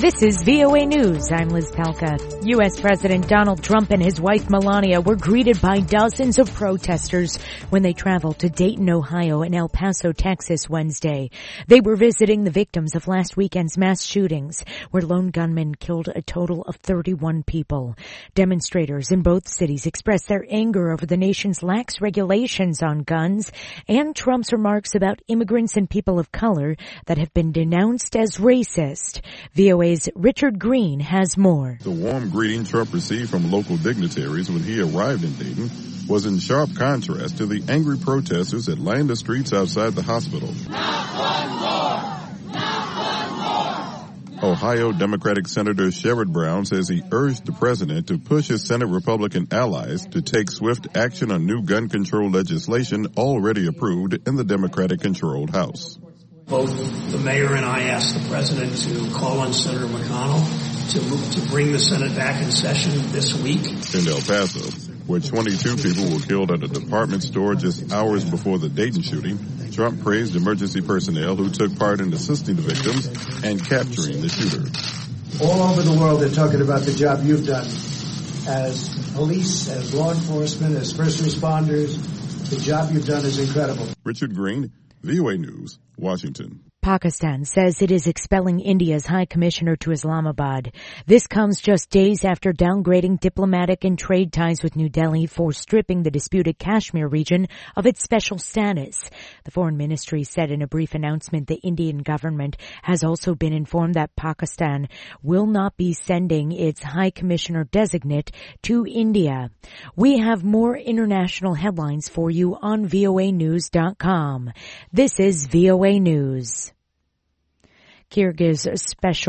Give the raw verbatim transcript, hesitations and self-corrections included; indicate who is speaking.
Speaker 1: This is V O A News. I'm Liz Pelka. U S President Donald Trump and his wife Melania were greeted by dozens of protesters when they traveled to Dayton, Ohio and El Paso, Texas Wednesday. They were visiting the victims of last weekend's mass shootings, where lone gunmen killed a total of thirty-one people. Demonstrators in both cities expressed their anger over the nation's lax regulations on guns and Trump's remarks about immigrants and people of color that have been denounced as racist. V O A's Richard Green has more.
Speaker 2: The warm greeting Trump received from local dignitaries when he arrived in Dayton was in sharp contrast to the angry protesters that lined the streets outside the hospital.
Speaker 3: Not one more! Not one more!
Speaker 2: Ohio Democratic Senator Sherrod Brown says he urged the president to push his Senate Republican allies to take swift action on new gun control legislation already approved in the Democratic-controlled House.
Speaker 4: Both the mayor and I asked the president to call on Senator McConnell to move, to bring the Senate back in session this week.
Speaker 2: In El Paso, where twenty-two people were killed at a department store just hours before the Dayton shooting, Trump praised emergency personnel who took part in assisting the victims and capturing the shooter.
Speaker 5: All over the world they're talking about the job you've done as police, as law enforcement, as first responders. The job you've done is incredible.
Speaker 2: Richard Green, V O A News, Washington.
Speaker 1: Pakistan says it is expelling India's High Commissioner to Islamabad. This comes just days after downgrading diplomatic and trade ties with New Delhi for stripping the disputed Kashmir region of its special status. The Foreign Ministry said in a brief announcement the Indian government has also been informed that Pakistan will not be sending its High Commissioner designate to India. We have more international headlines for you on V O A news dot com. This is V O A News. Kyrgyz special